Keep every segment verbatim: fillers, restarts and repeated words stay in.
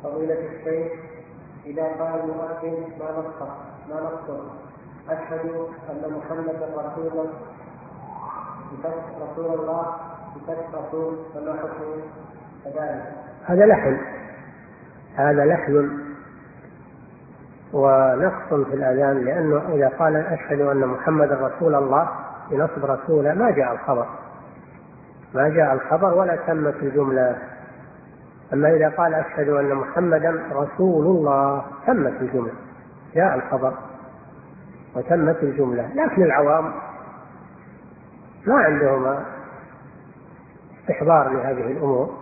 فضيلة الشيخ، إذا قال المؤذن ما نصح ما نصح أشهد أن محمدا رسول الله رسول الله بفتح رسول فما حكمه كذلك؟ هذا لحن هذا لحن ونقص في الأذان، لأنه إذا قال أشهد أن محمدا رسول الله بنصب رسوله ما جاء الخبر ما جاء الخبر ولا تمت الجملة. أما إذا قال أشهد أن محمدا رسول الله تمت الجملة، جاء الخبر وتمت الجملة. لكن العوام ما عندهم استحضار لهذه الأمور،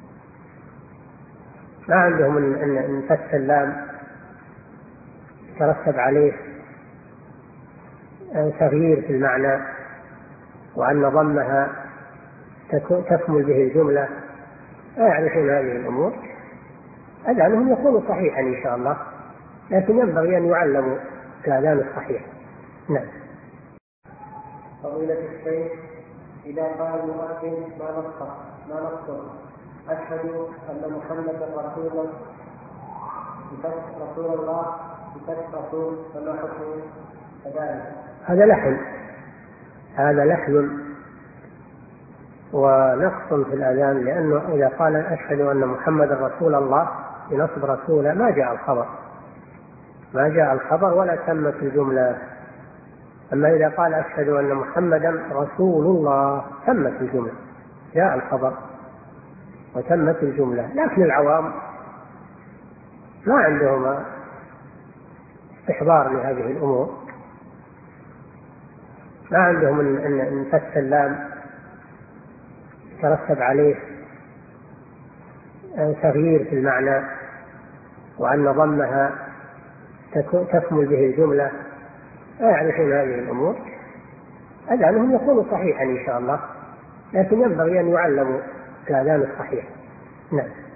ما عندهم أن فتح اللام يترتب عليه تغيير في المعنى وأن ضمها تكمل به الجملة، لا يعرفون هذه الأمور. أذانهم يكون صحيحا إن شاء الله، لكن ينبغي أن يعلموا الأذان الصحيح. نعم. فضيلة الشيخ، إذا قال المؤذن ما نصح ما نصح أشهد أن محمدا رسول الله بفتح رسول الله بفتح رسول فما حكمه كذلك؟ هذا لحن هذا لحن ونقص في الأذان، لأنه إذا قال أشهد أن محمدا رسول الله بنصب رسوله ما جاء الخبر ما جاء الخبر ولا تمت الجملة. أما إذا قال أشهد أن محمدا رسول الله تمت الجملة، جاء الخبر وتمت الجملة. لكن العوام ما عندهم استحضار لهذه الأمور، ما عندهم أن فتح اللام يترتب عليه تغيير في المعنى وأن ضمها تكمل به الجملة، لا يعرفون هذه الأمور. أذانهم يكون صحيحا إن شاء الله، لكن ينبغي أن يعلموا الأذان الصحيح. نعم.